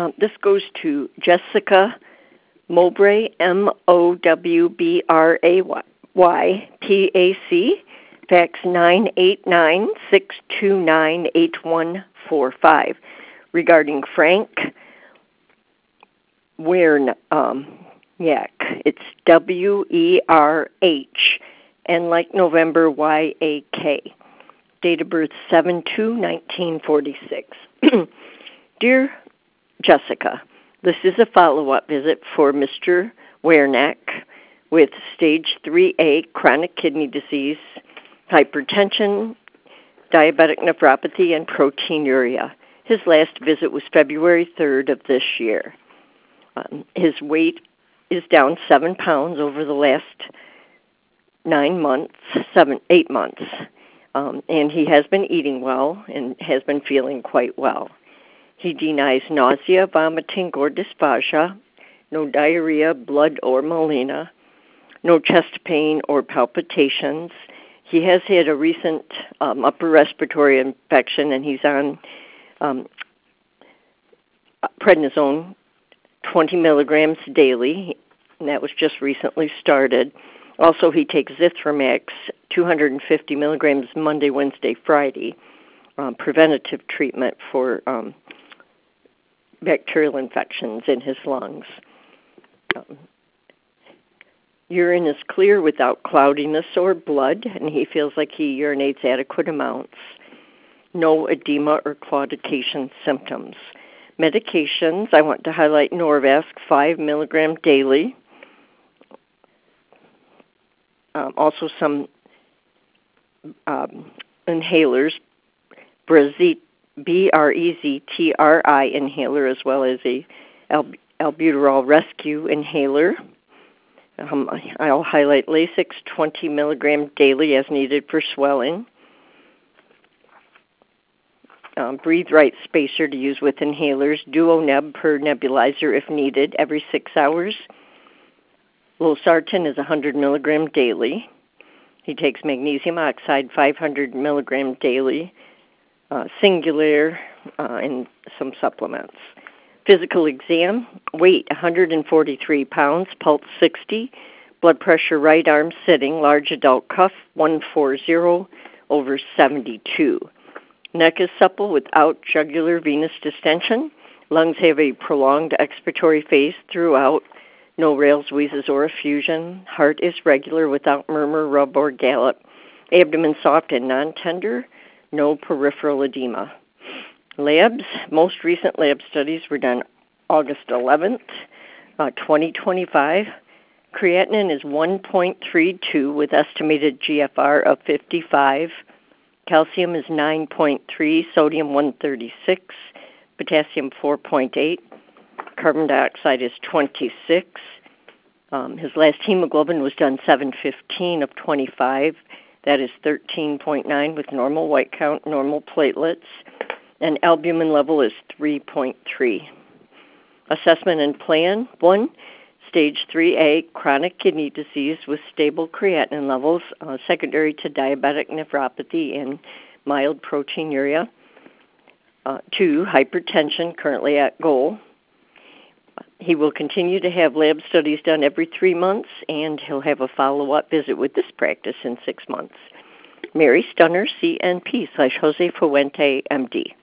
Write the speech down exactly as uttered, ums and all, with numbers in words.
Um, this goes to Jessica Mowbray, M O W B R A Y P A C, fax nine eight nine, six two nine, eight one four five, regarding Frank Wiernak. Um, it's W E R H, and like November, Y A K. Date of birth seven two nineteen forty-six. Dear Jessica, this is a follow-up visit for Mister Wiernak with stage three A chronic kidney disease, hypertension, diabetic nephropathy, and proteinuria. His last visit was February third of this year. Um, his weight is down seven pounds over the last nine months, seven, eight months. Um, and he has been eating well and has been feeling quite well. He denies nausea, vomiting, or dysphagia, no diarrhea, blood, or melena, no chest pain or palpitations. He has had a recent um, upper respiratory infection, and he's on um, prednisone, twenty milligrams daily, and that was just recently started. Also, he takes Zithromax, two hundred fifty milligrams Monday, Wednesday, Friday, um, preventative treatment for um, bacterial infections in his lungs. Um, urine is clear without cloudiness or blood, and he feels like he urinates adequate amounts. No edema or claudication symptoms. Medications, I want to highlight Norvasc, five milligrams daily. Um, also some um, inhalers, Brezit, B R E Z T R I inhaler, as well as a alb- albuterol rescue inhaler. Um, I'll highlight Lasix, twenty milligrams daily as needed for swelling. Um, Breathe Right spacer to use with inhalers, Duoneb per nebulizer if needed every six hours. Losartan is one hundred milligrams daily. He takes magnesium oxide, five hundred milligrams daily, uh, Singular, uh, and some supplements. Physical exam, weight one hundred forty-three pounds, pulse sixty, blood pressure right arm sitting, large adult cuff one forty over seventy-two. Neck is supple without jugular venous distension. Lungs have a prolonged expiratory phase throughout. No rales, wheezes, or effusion. Heart is regular without murmur, rub, or gallop. Abdomen soft and non-tender. No peripheral edema. Labs, most recent lab studies were done August eleventh, uh, twenty twenty-five. Creatinine is one point three two with estimated G F R of fifty-five. Calcium is nine point three, sodium one thirty-six, potassium four point eight. Carbon dioxide is twenty-six. Um, his last hemoglobin was done seven fifteen of twenty-five. That is thirteen point nine with normal white count, normal platelets. And albumin level is three point three. Assessment and plan. One, stage three A, chronic kidney disease with stable creatinine levels, uh, secondary to diabetic nephropathy and mild proteinuria. Uh, two, hypertension, currently at goal. He will continue to have lab studies done every three months, and he'll have a follow-up visit with this practice in six months. Mary Stunner, C N P slash Jose Fuente, M D.